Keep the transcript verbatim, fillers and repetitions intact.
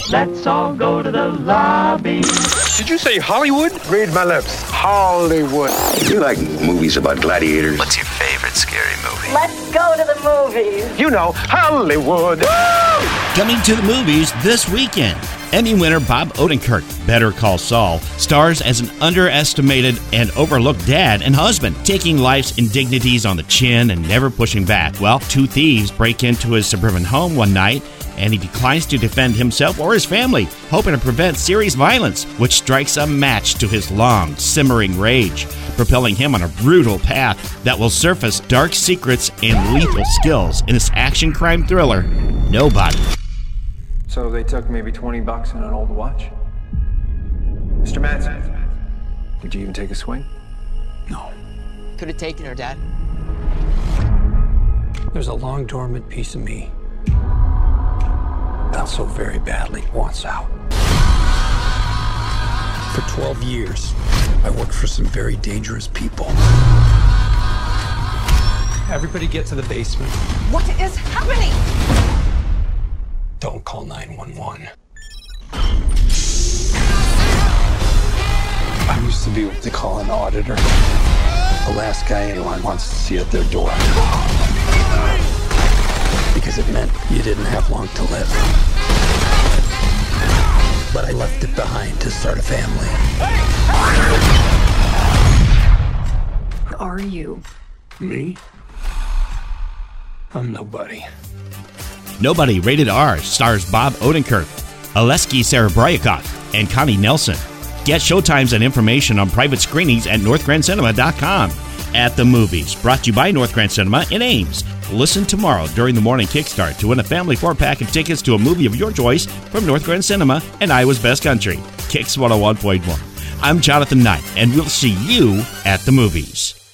Let's all go to the lobby. Did you say Hollywood? Read my lips. Hollywood. You like movies about gladiators? What's your favorite scary movie? Let's go to the movies. You know, Hollywood. Coming to the movies this weekend. Emmy winner Bob Odenkirk, Better Call Saul, stars as an underestimated and overlooked dad and husband, taking life's indignities on the chin and never pushing back. Well, two thieves break into his suburban home one night, and he declines to defend himself or his family, hoping to prevent serious violence, which strikes a match to his long, simmering rage, propelling him on a brutal path that will surface dark secrets and lethal skills in this action crime thriller, Nobody. So they took maybe twenty bucks and an old watch? Mister Manson, did you even take a swing? No. Could have taken her, Dad. There's a long dormant piece of me that so very badly wants out. For twelve years, I worked for some very dangerous people. Everybody get to the basement. What is happening? Don't call nine one one. I used to be what they call an auditor. The last guy anyone wants to see at their door. Because it meant you didn't have long to live. But I left it behind to start a family. Who are you? Me? I'm nobody. Nobody, rated R, stars Bob Odenkirk, Aleksey Serebryakov, and Connie Nelson. Get showtimes and information on private screenings at north grand cinema dot com. At the Movies, brought to you by North Grand Cinema in Ames. Listen tomorrow during the morning kickstart to win a family four-pack of tickets to a movie of your choice from North Grand Cinema and Iowa's Best Country. Kicks one oh one point one. I'm Jonathan Knight, and we'll see you at the movies.